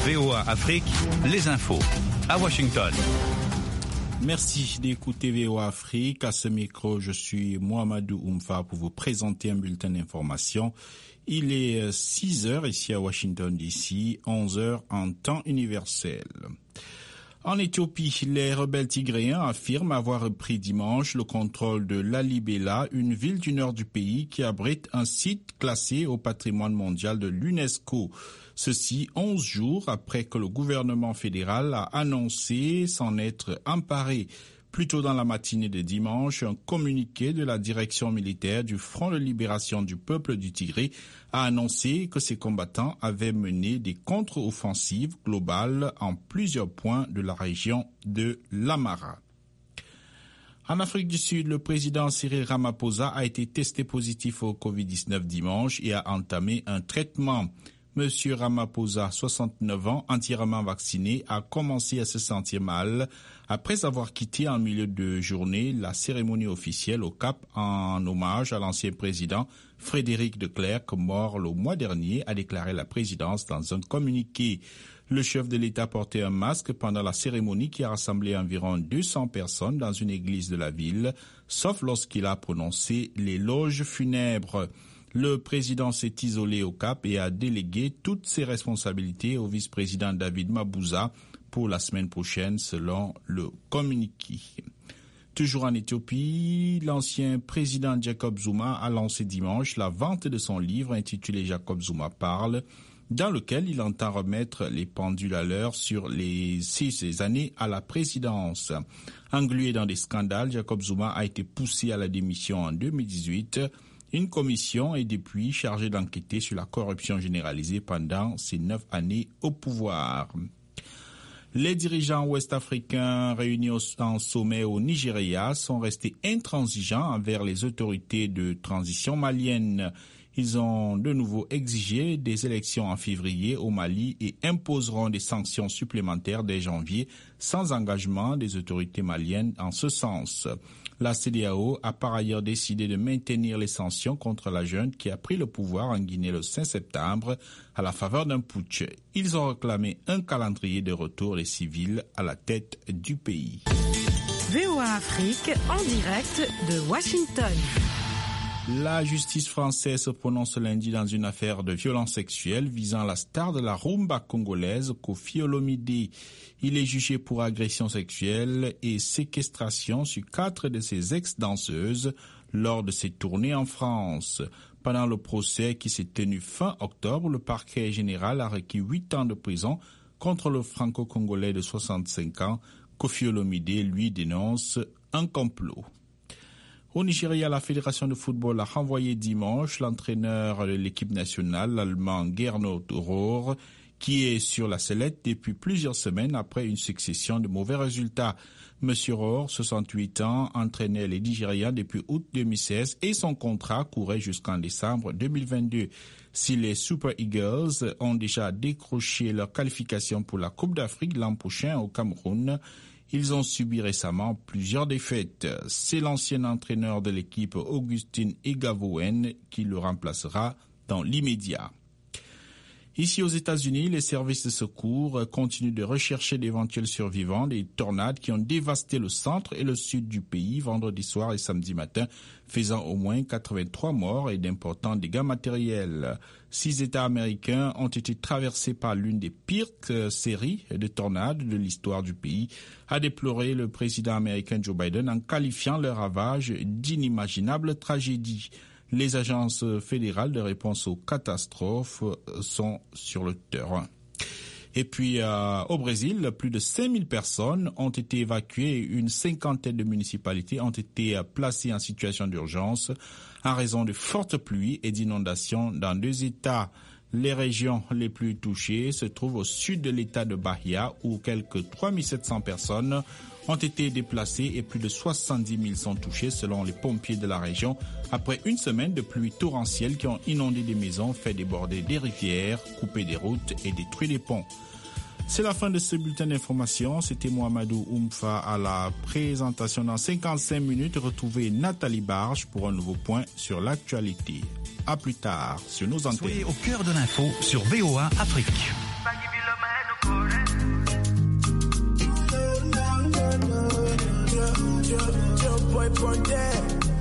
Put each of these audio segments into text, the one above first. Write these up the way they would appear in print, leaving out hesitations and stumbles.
VOA Afrique, les infos à Washington. Merci d'écouter VOA Afrique. À ce micro, je suis Mohamedou Oumfa pour vous présenter un bulletin d'information. Il est 6h ici à Washington DC, 11h en temps universel. En Éthiopie, les rebelles tigréens affirment avoir repris dimanche le contrôle de Lalibela, une ville du nord du pays qui abrite un site classé au patrimoine mondial de l'UNESCO. Ceci 11 jours après que le gouvernement fédéral a annoncé s'en être emparé. Plus tôt dans la matinée de dimanche, un communiqué de la direction militaire du Front de libération du peuple du Tigré a annoncé que ses combattants avaient mené des contre-offensives globales en plusieurs points de la région de l'Amara. En Afrique du Sud, le président Cyril Ramaphosa a été testé positif au Covid-19 dimanche et a entamé un traitement. Monsieur Ramaphosa, 69 ans, entièrement vacciné, a commencé à se sentir mal après avoir quitté en milieu de journée la cérémonie officielle au Cap en hommage à l'ancien président Frédéric de Klerk, mort le mois dernier, a déclaré la présidence dans un communiqué. Le chef de l'État portait un masque pendant la cérémonie qui a rassemblé environ 200 personnes dans une église de la ville, sauf lorsqu'il a prononcé l'éloge funèbre. Le président s'est isolé au Cap et a délégué toutes ses responsabilités au vice-président David Mabouza pour la semaine prochaine, selon le communiqué. Toujours en Éthiopie, l'ancien président Jacob Zuma a lancé dimanche la vente de son livre intitulé Jacob Zuma parle, dans lequel il entend remettre les pendules à l'heure sur les 6 années à la présidence. Englué dans des scandales, Jacob Zuma a été poussé à la démission en 2018. Une commission est depuis chargée d'enquêter sur la corruption généralisée pendant ces 9 années au pouvoir. Les dirigeants ouest-africains réunis en sommet au Nigeria sont restés intransigeants envers les autorités de transition maliennes. Ils ont de nouveau exigé des élections en février au Mali et imposeront des sanctions supplémentaires dès janvier sans engagement des autorités maliennes en ce sens. La CEDEAO a par ailleurs décidé de maintenir les sanctions contre la junte qui a pris le pouvoir en Guinée le 5 septembre à la faveur d'un putsch. Ils ont réclamé un calendrier de retour des civils à la tête du pays. VOA Afrique en direct de Washington. La justice française se prononce lundi dans une affaire de violence sexuelle visant la star de la rumba congolaise, Koffi Olomide. Il est jugé pour agression sexuelle et séquestration sur 4 de ses ex-danseuses lors de ses tournées en France. Pendant le procès qui s'est tenu fin octobre, le parquet général a requis 8 ans de prison contre le franco-congolais de 65 ans. Koffi Olomide, lui, dénonce un complot. Au Nigeria, la fédération de football a renvoyé dimanche l'entraîneur de l'équipe nationale, l'allemand Gernot Rohr, qui est sur la sellette depuis plusieurs semaines après une succession de mauvais résultats. Monsieur Rohr, 68 ans, entraînait les Nigérians depuis août 2016 et son contrat courait jusqu'en décembre 2022. Si les Super Eagles ont déjà décroché leur qualification pour la Coupe d'Afrique l'an prochain au Cameroun, ils ont subi récemment plusieurs défaites. C'est l'ancien entraîneur de l'équipe Augustine Egavoen qui le remplacera dans l'immédiat. Ici aux États-Unis, les services de secours continuent de rechercher d'éventuels survivants des tornades qui ont dévasté le centre et le sud du pays vendredi soir et samedi matin, faisant au moins 83 morts et d'importants dégâts matériels. 6 États américains ont été traversés par l'une des pires séries de tornades de l'histoire du pays, a déploré le président américain Joe Biden en qualifiant le ravage d'inimaginables tragédies. Les agences fédérales de réponse aux catastrophes sont sur le terrain. Et puis, au Brésil, plus de 5000 personnes ont été évacuées et une cinquantaine de municipalités ont été placées en situation d'urgence en raison de fortes pluies et d'inondations dans 2 États. Les régions les plus touchées se trouvent au sud de l'État de Bahia où quelques 3700 personnes ont été déplacés et plus de 70 000 sont touchés selon les pompiers de la région après une semaine de pluies torrentielles qui ont inondé des maisons, fait déborder des rivières, coupé des routes et détruit des ponts. C'est la fin de ce bulletin d'information. C'était Mohamedou Oumfa à la présentation. Dans 55 minutes, retrouvez Nathalie Barge pour un nouveau point sur l'actualité. À plus tard sur nos antennes. Soyez au cœur de l'info sur VOA Afrique. upon there.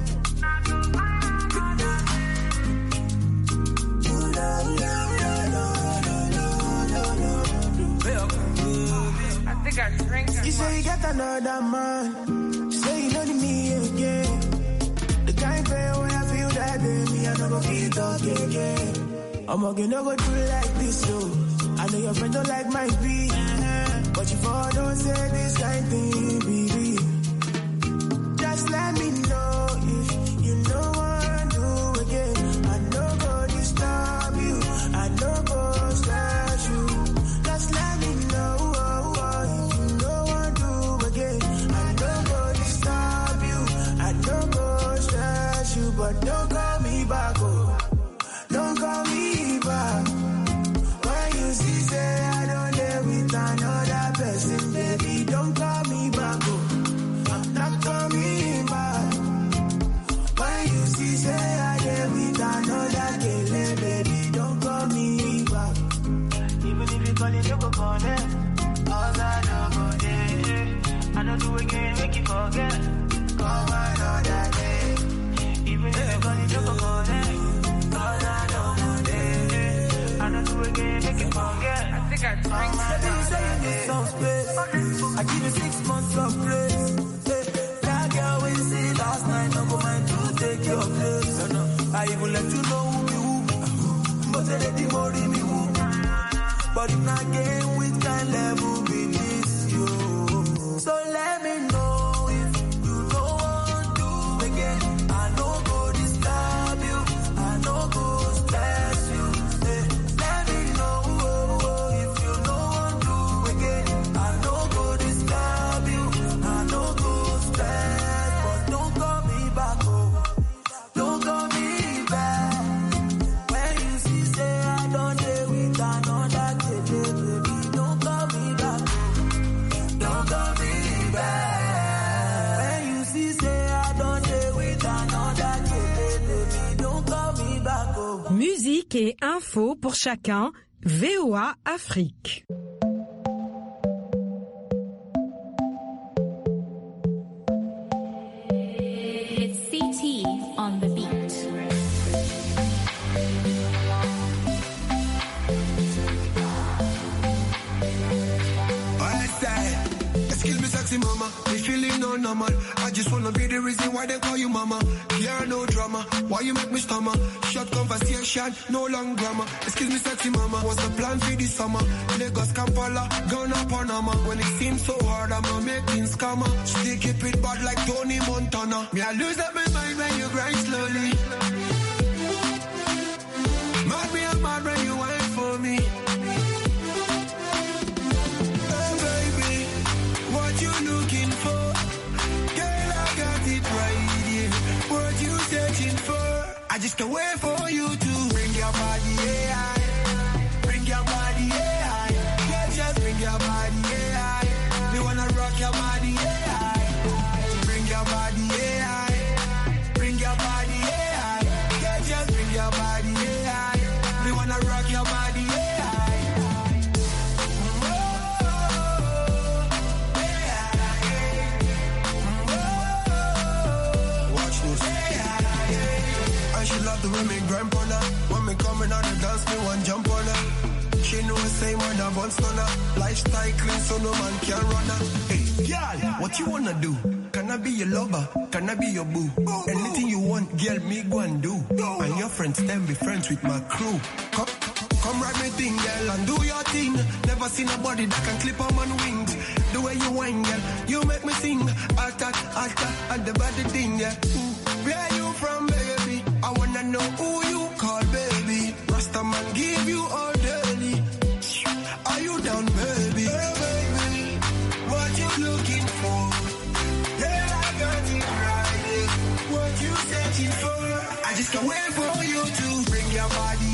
I drink. You say you got another man. Say you know me again. The kind of way I feel that day, me I never feel talk again. I'm gonna go do like this, so I know your friend don't like my beat, but you for don't say this kind thing, baby. Just let me know if you know what I do again. I know go disturb you, I know go stress you. Just let me know. But don't call me back, oh. Don't call me back. When you see say I don't live with another person, baby, don't call me back, oh. I'm not coming back. When you see say I live with another girl, baby, don't call me back. Even if you call it, you go call it. All I know go there. I don't do again, make you forget. Call another day. Even if you call it, you go call it. Cause I don't day. I don't do again, make it forget. I think I drink. Baby, you say you need some space. I give you 6 months of grace. That girl we see last night, don't go mind to take your place. I even let you know who me who. But they let you worry me who. But if not game with kind level, be this you. So let me know. Musique et info pour chacun, VOA Afrique. It's CT on the beat. Excuse me, sexy mama, me feeling no normal. I just wanna be the reason why they call you mama. Yeah, no drama, why you make me stammer? Short conversation, no long grammar. Excuse me, sexy mama, what's the plan for this summer? Lagos, Kampala, Ghana, Panama. When it seems so hard, I'ma make things scammer. Still keep it bad like Tony Montana. Me, I lose up my mind when you grind slowly. Mad me, I'm mad when you wait for me. What you looking for? Girl, I got it right here. What you searching for? I just can't wait for you to bring your body, yeah. Bring your body, yeah. Yeah, just bring your body, yeah. We wanna rock your body, yeah. Bring your body, yeah. Bring your body, yeah. Yeah, just bring your body, yeah. We wanna rock your body, yeah. She love the women grandpa. When me coming out the dance, me one jump on her. She know the same when I born stunner. Lifestyle clean so no man can run her. Hey, girl, what you wanna do? Can I be your lover? Can I be your boo? Anything you want, girl, me go and do. And your friends, them be friends with my crew. Come ride me thing, girl, and do your thing. Never seen a body that can clip on man wings. The way you whine, girl, you make me sing. Alta, and the body thing, yeah. Where you from, baby? I wanna know who you call, baby. Rasta man give you all daily. Are you down, baby? Hey, baby, what you looking for? Yeah, I got it right. What you searching for? I just can't wait for you to bring your body.